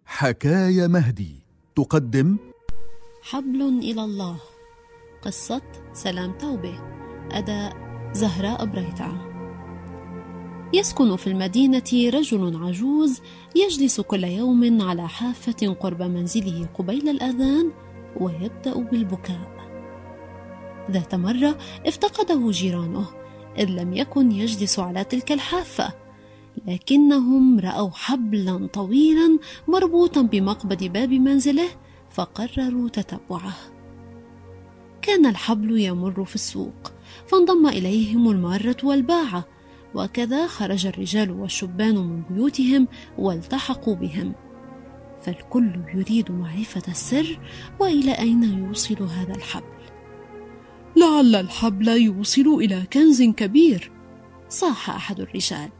حكاية مهدي تقدم حبل إلى الله. قصة سلام توبة. أداء زهراء بريتع. يسكن في المدينة رجل عجوز يجلس كل يوم على حافة قرب منزله قبيل الأذان ويبدأ بالبكاء. ذات مرة افتقده جيرانه إذ لم يكن يجلس على تلك الحافة، لكنهم رأوا حبلا طويلا مربوطا بمقبض باب منزله فقرروا تتبعه. كان الحبل يمر في السوق فانضم إليهم المارة والباعة، وكذا خرج الرجال والشبان من بيوتهم والتحقوا بهم، فالكل يريد معرفة السر وإلى أين يوصل هذا الحبل. لعل الحبل يوصل إلى كنز كبير، صاح أحد الرجال.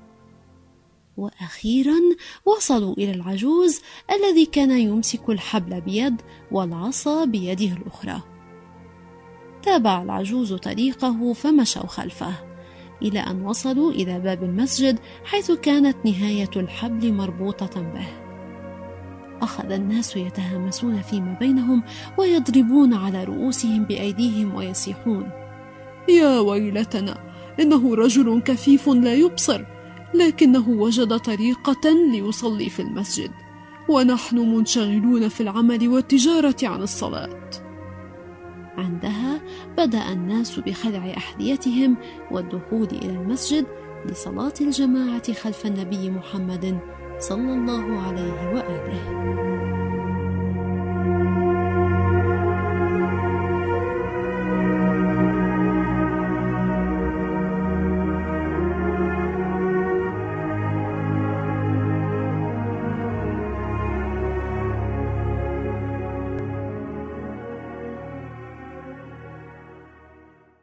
وأخيرا وصلوا إلى العجوز الذي كان يمسك الحبل بيد والعصا بيده الأخرى. تابع العجوز طريقه فمشوا خلفه إلى أن وصلوا إلى باب المسجد حيث كانت نهاية الحبل مربوطة به. أخذ الناس يتهامسون فيما بينهم ويضربون على رؤوسهم بأيديهم ويصيحون: يا ويلتنا، إنه رجل كفيف لا يبصر، لكنه وجد طريقة ليصلي في المسجد، ونحن منشغلون في العمل والتجارة عن الصلاة. عندها بدأ الناس بخلع أحذيتهم والدخول إلى المسجد لصلاة الجماعة خلف النبي محمد صلى الله عليه وآله.